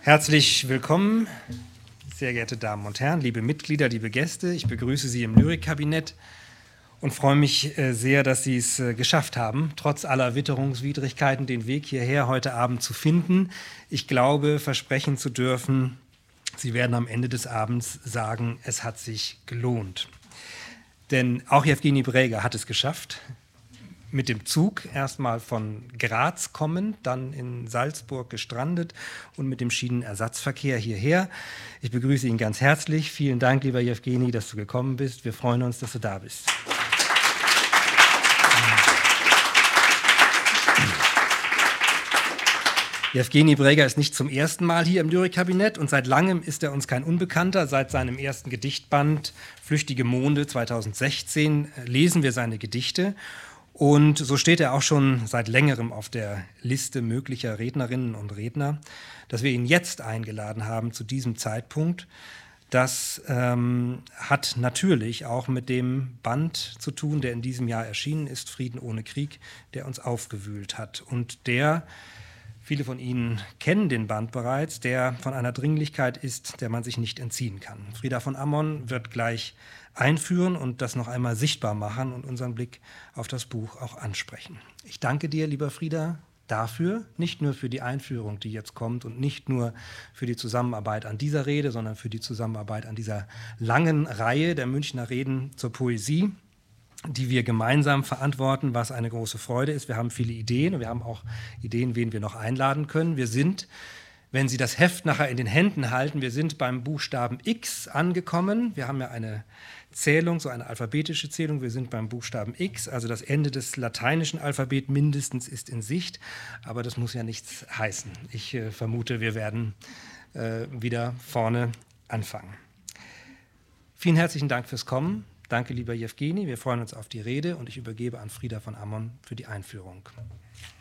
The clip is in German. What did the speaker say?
Herzlich willkommen, sehr geehrte Damen und Herren, liebe Mitglieder, liebe Gäste. Ich begrüße Sie im Lyrikkabinett und freue mich sehr, dass Sie es geschafft haben, trotz aller Witterungswidrigkeiten den Weg hierher heute Abend zu finden. Ich glaube, versprechen zu dürfen, Sie werden am Ende des Abends sagen, es hat sich gelohnt. Denn auch Jewgeni Bräger hat es geschafft. Mit dem Zug erstmal von Graz kommend, dann in Salzburg gestrandet und mit dem Schienenersatzverkehr hierher. Ich begrüße ihn ganz herzlich. Vielen Dank, lieber Jewgeni, dass du gekommen bist. Wir freuen uns, dass du da bist. Jewgeni Bräger ist nicht zum ersten Mal hier im Lyrikkabinett und seit langem ist er uns kein Unbekannter. Seit seinem ersten Gedichtband Flüchtige Monde 2016 lesen wir seine Gedichte. Und so steht er auch schon seit längerem auf der Liste möglicher Rednerinnen und Redner. Dass wir ihn jetzt eingeladen haben zu diesem Zeitpunkt, das hat natürlich auch mit dem Band zu tun, der in diesem Jahr erschienen ist, Frieden ohne Krieg, der uns aufgewühlt hat. Und der, viele von Ihnen kennen den Band bereits, der von einer Dringlichkeit ist, der man sich nicht entziehen kann. Frieda von Ammon wird gleich einführen und das noch einmal sichtbar machen und unseren Blick auf das Buch auch ansprechen. Ich danke dir, lieber Frieda, dafür, nicht nur für die Einführung, die jetzt kommt und nicht nur für die Zusammenarbeit an dieser Rede, sondern für die Zusammenarbeit an dieser langen Reihe der Münchner Reden zur Poesie, die wir gemeinsam verantworten, was eine große Freude ist. Wir haben viele Ideen und wir haben auch Ideen, wen wir noch einladen können. Wir sind, wenn Sie das Heft nachher in den Händen halten, wir sind beim Buchstaben X angekommen. Wir haben ja eine Zählung, so eine alphabetische Zählung. Wir sind beim Buchstaben X, also das Ende des lateinischen Alphabets mindestens ist in Sicht. Aber das muss ja nichts heißen. Ich vermute, wir werden wieder vorne anfangen. Vielen herzlichen Dank fürs Kommen. Danke, lieber Jewgeni. Wir freuen uns auf die Rede und ich übergebe an Frieda von Ammon für die Einführung.